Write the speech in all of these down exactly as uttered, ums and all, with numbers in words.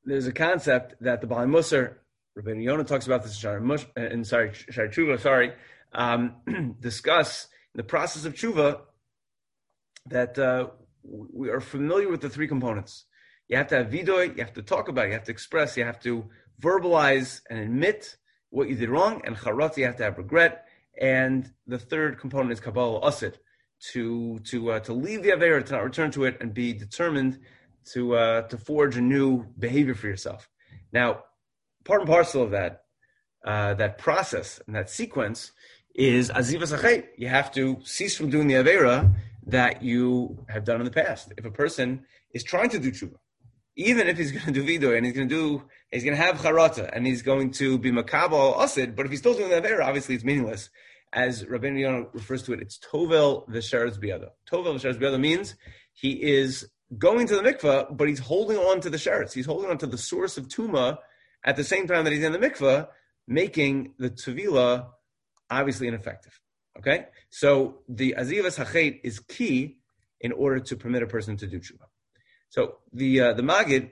there's a concept that the Bali Musar, Rabbeinu Yonah talks about this in sorry, Shari Tshuva, sorry, um, discuss in the process of Tshuva that uh, we are familiar with the three components. You have to have vidoy, you have to talk about it, you have to express, you have to verbalize and admit what you did wrong, and charot, you have to have regret, and the third component is kabbalah asid, to to uh, to leave the avera, to not return to it, and be determined to uh, to forge a new behavior for yourself. Now, part and parcel of that uh, that process and that sequence is azivas achet. You have to cease from doing the avera that you have done in the past. If a person is trying to do tshuva, even if he's going to do vidoy and he's going to do, he's going to have charata and he's going to be makabel asid, but if he's still doing the avera, obviously it's meaningless. As Rabbeinu Yonah refers to it, it's tovel v'sheretz biyado. Tovel v'sheretz biyado means he is going to the mikveh, but he's holding on to the sheretz. He's holding on to the source of tuma at the same time that he's in the mikveh, making the tevila obviously ineffective. Okay? So the azivas hachet is key in order to permit a person to do tshuva. So the uh, the Magid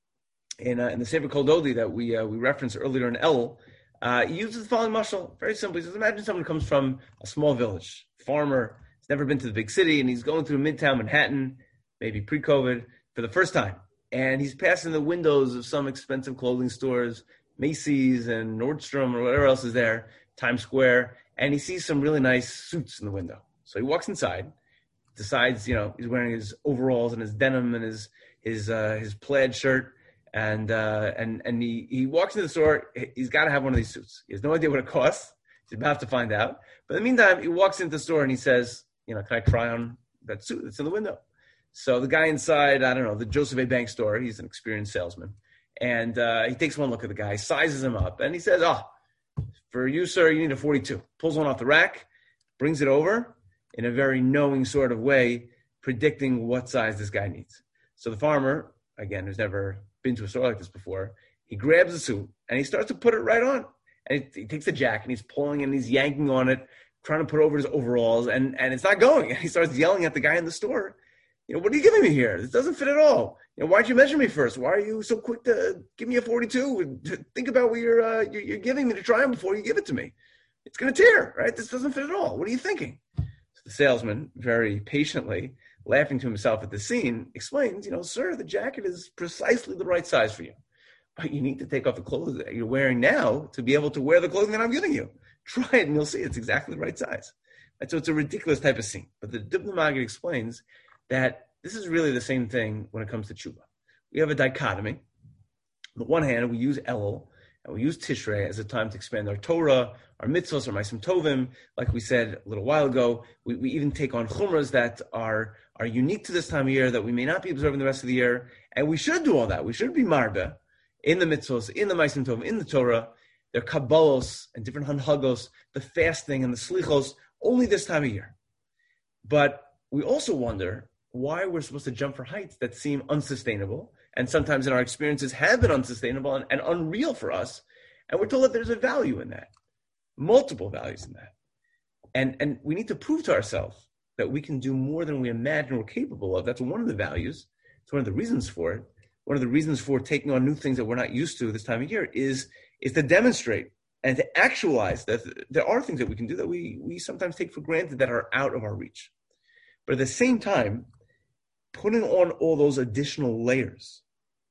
in uh, in the Sefer Kol Dodi that we uh, we referenced earlier in El, uh, he uses the following mashal. Very simply, he says, imagine someone comes from a small village, farmer, he's never been to the big city, and he's going through Midtown Manhattan, maybe pre-COVID, for the first time. And he's passing the windows of some expensive clothing stores, Macy's and Nordstrom or whatever else is there, Times Square, and he sees some really nice suits in the window. So he walks inside, decides, you know, he's wearing his overalls and his denim and his his uh, his plaid shirt, and uh, and and he, he walks into the store. He's got to have one of these suits. He has no idea what it costs. He's about to find out. But in the meantime, he walks into the store and he says, you know, can I try on that suit that's in the window? So the guy inside, I don't know, the Joseph A. Bank store, he's an experienced salesman, and uh, he takes one look at the guy, sizes him up, and he says, oh, for you, sir, you need a forty-two. Pulls one off the rack, brings it over in a very knowing sort of way, predicting what size this guy needs. So the farmer, again, who's never been to a store like this before, he grabs the suit and he starts to put it right on. And he, he takes the jack and he's pulling and he's yanking on it, trying to put over his overalls, and, and it's not going. And he starts yelling at the guy in the store, you know, what are you giving me here? This doesn't fit at all. You know, why'd you measure me first? Why are you so quick to give me a forty-two? Think about what you're, uh, you're, you're giving me to try on before you give it to me. It's going to tear, right? This doesn't fit at all. What are you thinking? So the salesman, very patiently, laughing to himself at the scene, explains, you know, sir, the jacket is precisely the right size for you. But you need to take off the clothes that you're wearing now to be able to wear the clothing that I'm giving you. Try it and you'll see it's exactly the right size. Right? So it's a ridiculous type of scene. But the Dibna Magid explains that this is really the same thing when it comes to tshuva. We have a dichotomy. On the one hand, we use Elul, and we use Tishrei as a time to expand our Torah, our mitzvahs, our Maisim Tovim. Like we said a little while ago, we, we even take on chumras that are, are unique to this time of year that we may not be observing the rest of the year. And we should do all that. We should be marbe in the mitzvahs, in the Maisim Tovim, in the Torah. There are kabbalos and different hanhagos, the fasting and the slichos, only this time of year. But we also wonder why we're supposed to jump for heights that seem unsustainable, and sometimes in our experiences have been unsustainable and, and unreal for us. And we're told that there's a value in that, multiple values in that. And, and we need to prove to ourselves that we can do more than we imagine we're capable of. That's one of the values. It's one of the reasons for it. One of the reasons for taking on new things that we're not used to this time of year is, is to demonstrate and to actualize that there are things that we can do that we, we sometimes take for granted that are out of our reach. But at the same time, putting on all those additional layers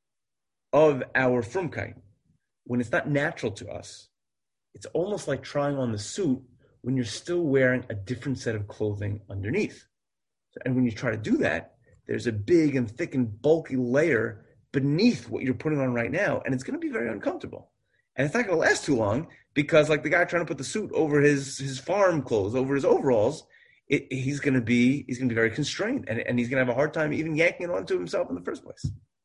of our frumkeit, when it's not natural to us, it's almost like trying on the suit when you're still wearing a different set of clothing underneath. And when you try to do that, there's a big and thick and bulky layer beneath what you're putting on right now, and it's going to be very uncomfortable. And it's not going to last too long because, like the guy trying to put the suit over his, his farm clothes, over his overalls, It, he's going to be he's going to be very constrained, and, and he's going to have a hard time even yanking it onto himself in the first place.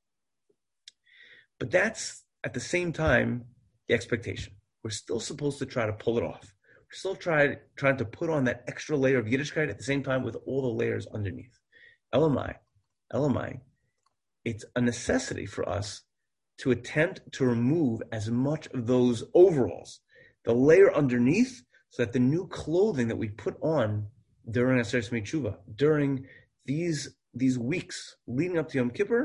But that's, at the same time, the expectation. We're still supposed to try to pull it off. We're still try, trying to put on that extra layer of Yiddishkeit at the same time with all the layers underneath. Elamai, Elamai, it's a necessity for us to attempt to remove as much of those overalls, the layer underneath, so that the new clothing that we put on during Aseret Shmei Tshuva, during these these weeks leading up to Yom Kippur,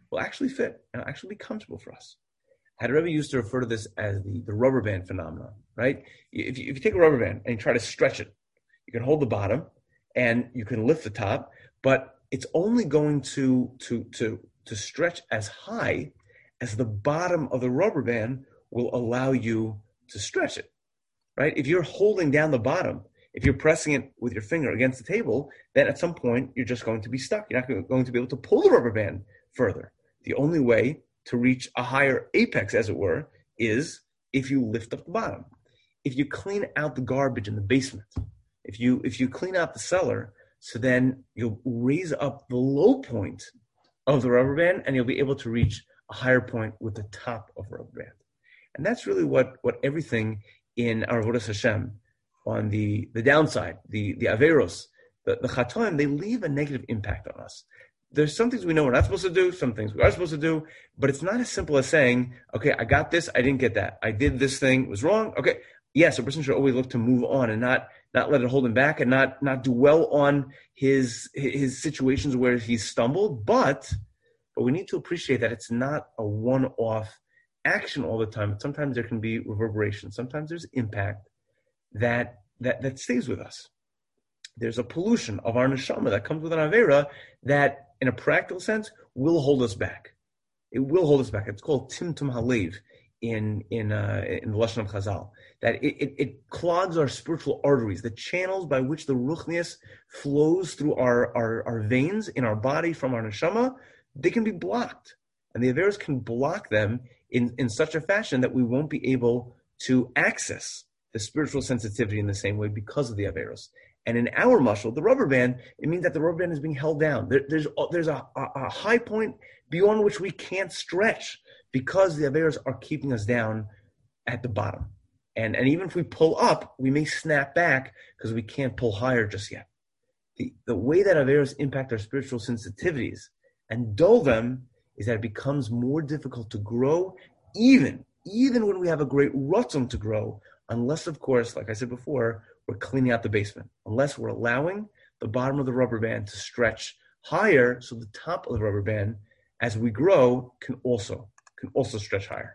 will actually fit and actually be comfortable for us. Had Rebbe used to refer to this as the, the rubber band phenomenon, right? If you, if you take a rubber band and you try to stretch it, you can hold the bottom and you can lift the top, but it's only going to, to, to, to stretch as high as the bottom of the rubber band will allow you to stretch it, right? If you're holding down the bottom, if you're pressing it with your finger against the table, then at some point you're just going to be stuck. You're not going to be able to pull the rubber band further. The only way to reach a higher apex, as it were, is if you lift up the bottom. If you clean out the garbage in the basement, if you if you clean out the cellar, so then you'll raise up the low point of the rubber band and you'll be able to reach a higher point with the top of the rubber band. And that's really what, what everything in our Avodas Hashem, on the, the downside, the, the Averos, the, the Chatoim, they leave a negative impact on us. There's some things we know we're not supposed to do, some things we are supposed to do, but it's not as simple as saying, okay, I got this, I didn't get that. I did this thing, it was wrong. Okay, yes, a person should always look to move on and not not let it hold him back and not not dwell on his his situations where he's stumbled, but but we need to appreciate that it's not a one-off action all the time. Sometimes there can be reverberation. Sometimes there's impact that that that stays with us. There's a pollution of our neshama that comes with an avera that, in a practical sense, will hold us back. It will hold us back. It's called timtum halev in in uh, in the lashon of Chazal. That it, it, it clogs our spiritual arteries, the channels by which the ruchnius flows through our, our, our veins in our body from our neshama. They can be blocked, and the averos can block them in, in such a fashion that we won't be able to access the spiritual sensitivity in the same way because of the averos. And in our muscle, the rubber band, it means that the rubber band is being held down. There, there's there's a, a, a high point beyond which we can't stretch because the averos are keeping us down at the bottom. And, and even if we pull up, we may snap back because we can't pull higher just yet. The, the way that averos impact our spiritual sensitivities and dull them is that it becomes more difficult to grow, even, even when we have a great ratzon to grow, unless, of course, like I said before, we're cleaning out the basement, unless we're allowing the bottom of the rubber band to stretch higher so the top of the rubber band, as we grow, can also can also stretch higher.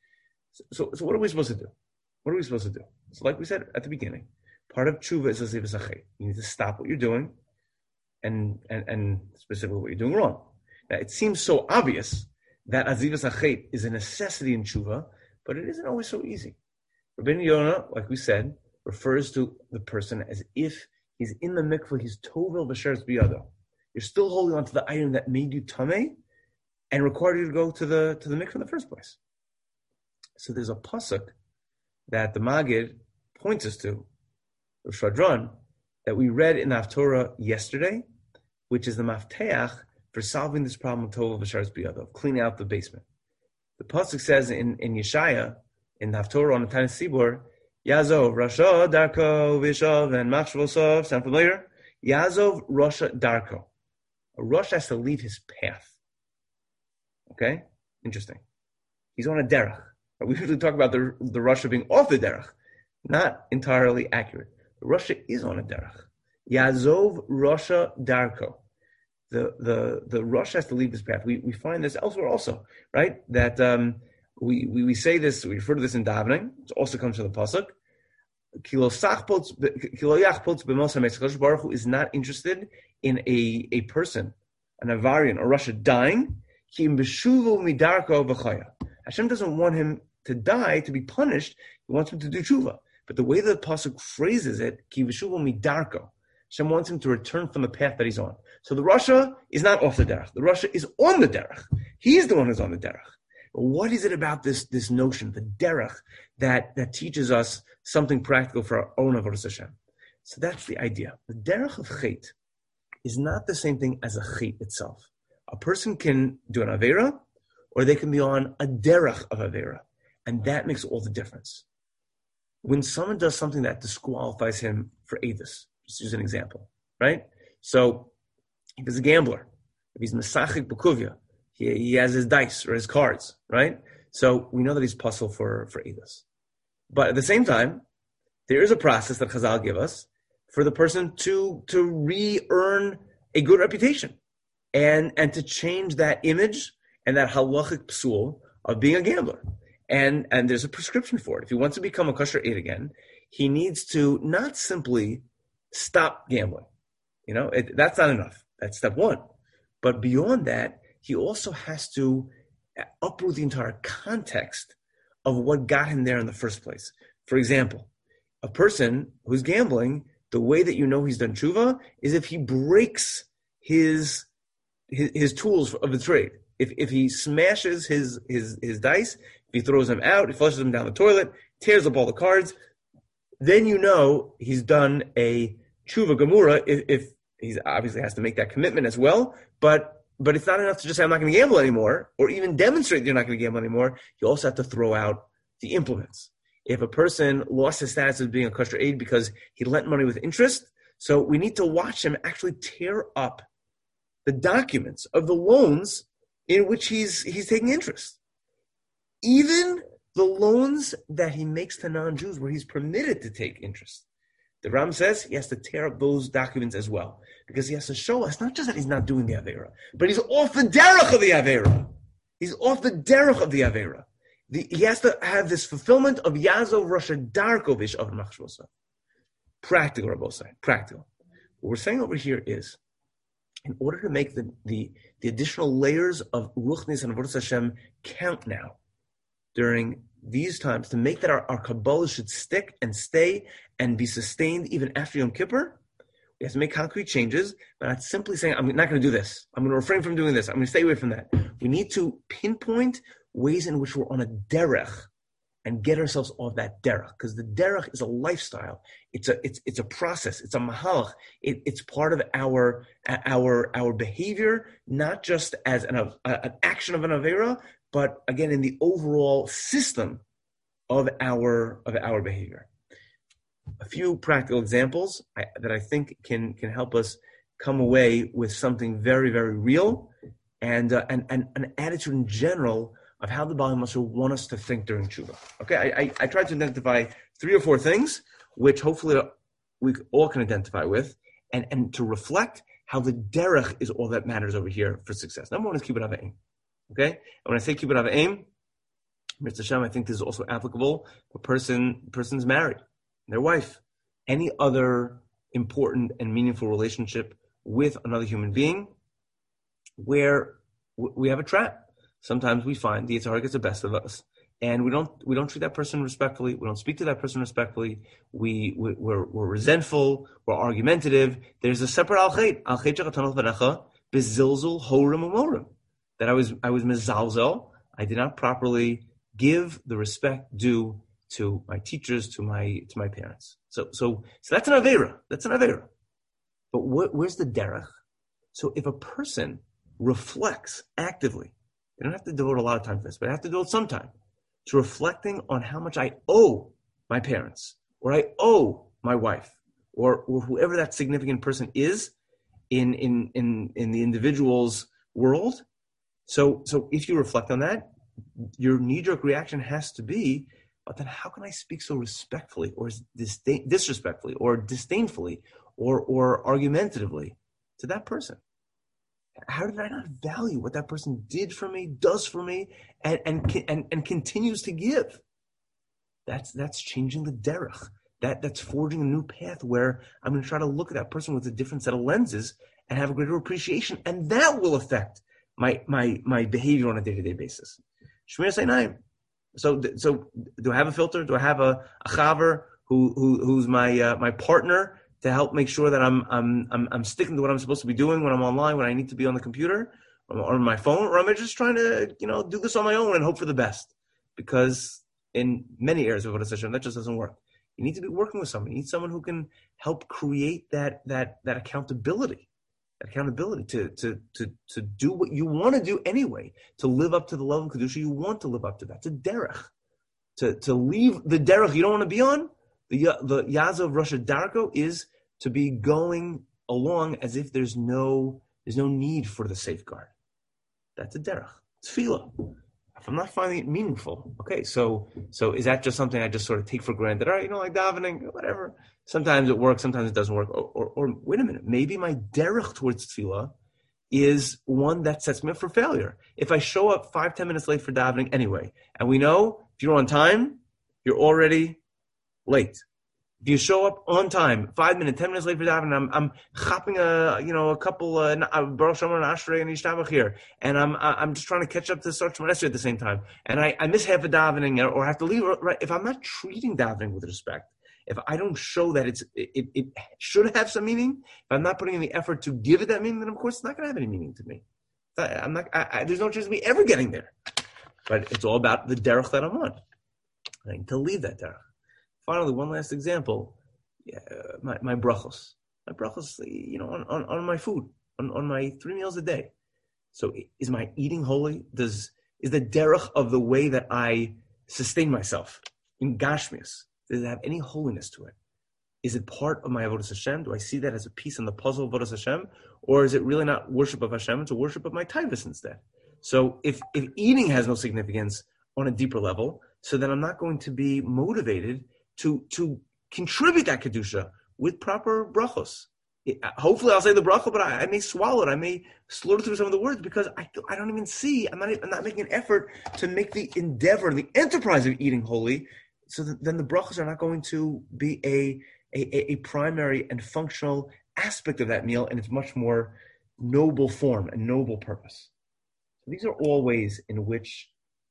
So, so, so what are we supposed to do? What are we supposed to do? So like we said at the beginning, part of tshuva is azivas achet. You need to stop what you're doing and, and, and specifically what you're doing wrong. Now, it seems so obvious that azivas achet is a necessity in tshuva, but it isn't always so easy. Rabbeinu Yonah, like we said, refers to the person as if he's in the mikveh, he's tovel b'sheretz biyado. You're still holding on to the item that made you tameh and required you to go to the to the mikveh in the first place. So there's a pasuk that the Magid points us to, the Shadran, that we read in the Haftorah yesterday, which is the mafteach for solving this problem of tovel b'sheretz biyado, cleaning out the basement. The pasuk says in, in Yeshaya, in the Haftorah on the Tanis Sibor, Yazov, Rasha, Darko, Vishav, and Machshavosov. Sound familiar? Yazov, Rasha, Darko. A Rosh has to leave his path. Okay? Interesting. He's on a derech. We usually talk about the, the Rasha being off the derech. Not entirely accurate. The Rasha is on a derech. Yazov, Rasha, Darko. The, the, the Rosh has to leave his path. We, we find this elsewhere also, right? That... Um, We, we we say this, we refer to this in davening. It also comes from the pasuk. Baruch Hu is not interested in a, a person, an Avarian, or Rasha dying. Hashem doesn't want him to die, to be punished. He wants him to do tshuva. But the way the pasuk phrases it, Hashem wants him to return from the path that he's on. So the Rasha is not off the derech. The Rasha is on the derech. He's the one who's on the derech. What is it about this, this notion, the derech, that, that teaches us something practical for our own avodas Hashem? So that's the idea. The derech of chet is not the same thing as a chet itself. A person can do an avera, or they can be on a derech of avera, and that makes all the difference. When someone does something that disqualifies him for edus, just use an example, right? So if he's a gambler, if he's mesachik b'kuvya, He, he has his dice or his cards, right? So we know that he's puzzle for, for edus. But at the same time, there is a process that Chazal give us for the person to, to re-earn a good reputation and, and to change that image and that halachic psul of being a gambler. And and there's a prescription for it. If he wants to become a kosher aid again, he needs to not simply stop gambling. You know, it, that's not enough. That's step one. But beyond that, he also has to uproot the entire context of what got him there in the first place. For example, a person who's gambling, the way that you know he's done tshuva is if he breaks his his, his tools of the trade. If if he smashes his, his his dice, if he throws them out, he flushes them down the toilet, tears up all the cards, then you know he's done a tshuva gemura. If, if he obviously has to make that commitment as well, but but it's not enough to just say I'm not going to gamble anymore, or even demonstrate that you're not going to gamble anymore. You also have to throw out the implements. If a person lost his status as being a kosher aid because he lent money with interest, so we need to watch him actually tear up the documents of the loans in which he's he's taking interest. Even the loans that he makes to non-Jews where he's permitted to take interest. The Ram says he has to tear up those documents as well, because he has to show us not just that he's not doing the Aveira, but he's off the derech of the Aveira. He's off the derech of the Aveira. The, he has to have this fulfillment of Yazov Rasha Darkovish of Machshvosa. Practical, Rabbosai, practical. What we're saying over here is, in order to make the, the, the additional layers of Ruchnis and Avodas Hashem count now, during these times, to make that our, our Kabbalah should stick and stay and be sustained even after Yom Kippur, we have to make concrete changes, but not simply saying, I'm not going to do this. I'm going to refrain from doing this. I'm going to stay away from that. We need to pinpoint ways in which we're on a derech and get ourselves off that derech, because the derech is a lifestyle. It's a it's it's a process. It's a mahalach. It, it's part of our our our behavior, not just as an, a, an action of an avera, but again in the overall system of our of our behavior. A few practical examples I, that I think can can help us come away with something very very real, and uh, and and an attitude in general of how the Baalei Mussar want us to think during tshuva. Okay, I, I, I tried to identify three or four things, which hopefully we all can identify with, and, and to reflect how the derech is all that matters over here for success. Number one is kibbud av v'em. Okay, and when I say kibbud av v'em, Mister Hashem, I think this is also applicable. A person person's married, their wife, any other important and meaningful relationship with another human being, where we have a trap. Sometimes we find the Yetzer Hara gets the best of us, and we don't we don't treat that person respectfully. We don't speak to that person respectfully. We, we we're, we're resentful. We're argumentative. There's a separate al chet al chet shekatanot v'necha bezilzul horim umorim, that I was I was mezalzel. I did not properly give the respect due to my teachers, to my to my parents. So so so that's an avera. That's an avera. But what, where's the derech? So if a person reflects actively, they don't have to devote a lot of time to this, but I have to devote some time to reflecting on how much I owe my parents, or I owe my wife, or, or whoever that significant person is in, in, in, in the individual's world. So, so if you reflect on that, your knee-jerk reaction has to be, but then how can I speak so respectfully, or disdain, disrespectfully, or disdainfully, or, or argumentatively to that person? How did I not value what that person did for me, does for me, and and and, and continues to give? That's that's changing the derech. That that's forging a new path where I'm going to try to look at that person with a different set of lenses and have a greater appreciation, and that will affect my my my behavior on a day-to-day basis. Shmir Seinayim. So so do I have a filter? Do I have a, a chaver who who who's my uh, my partner, to help make sure that I'm I'm I'm I'm sticking to what I'm supposed to be doing when I'm online, when I need to be on the computer or on my phone, or am I just trying to, you know, do this on my own and hope for the best? Because in many areas of Avodas Hashem, that just doesn't work. You need to be working with someone. You need someone who can help create that that that accountability, that accountability to to to to do what you want to do anyway, to live up to the level of kedusha you want to live up to. That's a derech. To to leave the derech you don't want to be on. The the Yazov Rasha Darko is to be going along as if there's no there's no need for the safeguard. That's a derech. It's tefillah. If I'm not finding it meaningful, okay, so so is that just something I just sort of take for granted? All right, you know, like davening, whatever. Sometimes it works, sometimes it doesn't work. Or, or, or wait a minute, maybe my derech towards tefillah is one that sets me up for failure. If I show up five, ten minutes late for davening anyway, and we know if you're on time, you're already late. If you show up on time, five minutes, ten minutes late for davening, I'm I'm chopping a you know a couple uh, Baruch Shalom and Ashrei and Yishtabach here, and I'm I'm just trying to catch up to Sarch Monesri at the same time, and I, I miss half a davening or have to leave. Right? If I'm not treating davening with respect, if I don't show that it's it, it should have some meaning, if I'm not putting in the effort to give it that meaning, then of course it's not going to have any meaning to me. I'm not. I, I, there's no chance of me ever getting there. But it's all about the derech that I'm on. I need to leave that derech. Finally, one last example, yeah, my, my brachos. My brachos, you know, on, on, on my food, on, on my three meals a day. So is my eating holy? Does Is the derech of the way that I sustain myself in gashmias, does it have any holiness to it? Is it part of my avodas Hashem? Do I see that as a piece in the puzzle of avodas Hashem? Or is it really not worship of Hashem? It's a worship of my taivas instead. So if, if eating has no significance on a deeper level, so then I'm not going to be motivated to to contribute that kedusha with proper brachos. It, hopefully, I'll say the bracha, but I, I may swallow it. I may slaughter through some of the words because I I don't even see. I'm not I'm not making an effort to make the endeavor, the enterprise of eating holy. So that, then the brachos are not going to be a, a a primary and functional aspect of that meal, and it's much more noble form and noble purpose. So these are all ways in which,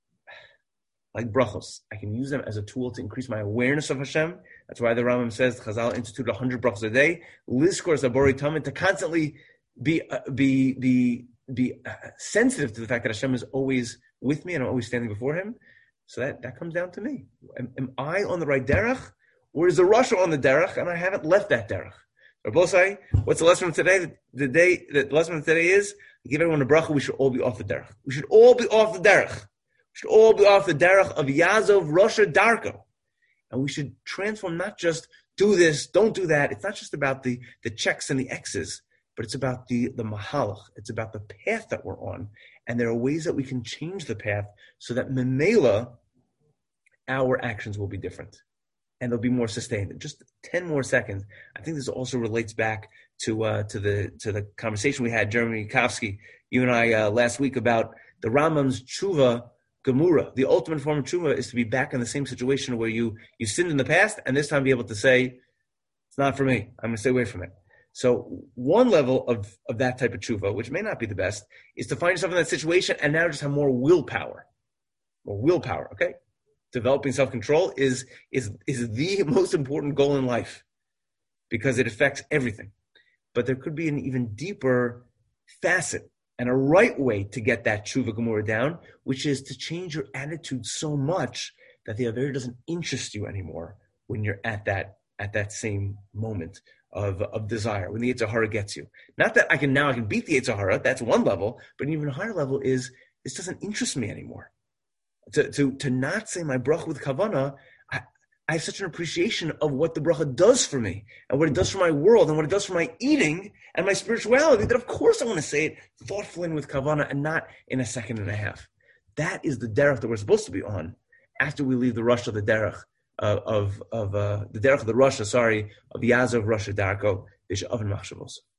like brachos, I can use them as a tool to increase my awareness of Hashem. That's why the Rambam says Chazal institute one hundred brachos a day. Lizkor Zabori Tamid, to constantly be uh, be be be uh, sensitive to the fact that Hashem is always with me and I'm always standing before Him. So that, that comes down to me. Am, am I on the right derech, or is the Rasha on the derech and I haven't left that derech? Rabosai, what's the lesson of today? The, the day the lesson of today is give everyone a bracha. We should all be off the derech. We should all be off the derech. We should all be off the derech of Yazov Rasha Darko. And we should transform, not just do this, don't do that. It's not just about the, the checks and the X's, but it's about the, the mahalach. It's about the path that we're on. And there are ways that we can change the path so that memela, our actions will be different. And they'll be more sustained. Just ten more seconds. I think this also relates back to uh, to the to the conversation we had, Jeremy Kofsky, you and I, uh, last week about the Rambam's tshuva gemura. The ultimate form of tshuva is to be back in the same situation where you you sinned in the past, and this time be able to say, it's not for me. I'm going to stay away from it. So one level of, of that type of tshuva, which may not be the best, is to find yourself in that situation and now just have more willpower. More willpower, okay? Developing self-control is, is, is the most important goal in life because it affects everything. But there could be an even deeper facet and a right way to get that tshuva gemura down, which is to change your attitude so much that the Avera doesn't interest you anymore when you're at that at that same moment of, of desire, when the Yetzer Hara gets you. Not that I can now I can beat the Yetzer Hara, that's one level, but an even higher level is this doesn't interest me anymore. To to to not say my bracha with kavana, I, I have such an appreciation of what the bracha does for me and what it does for my world and what it does for my eating and my spirituality, that of course I want to say it thoughtfully and with kavana and not in a second and a half. That is the derech that we're supposed to be on after we leave the rush of the derech uh, of of uh, the derech of the Rasha, sorry, of Yazov Rasha Darko, Vish Oven Machshavos.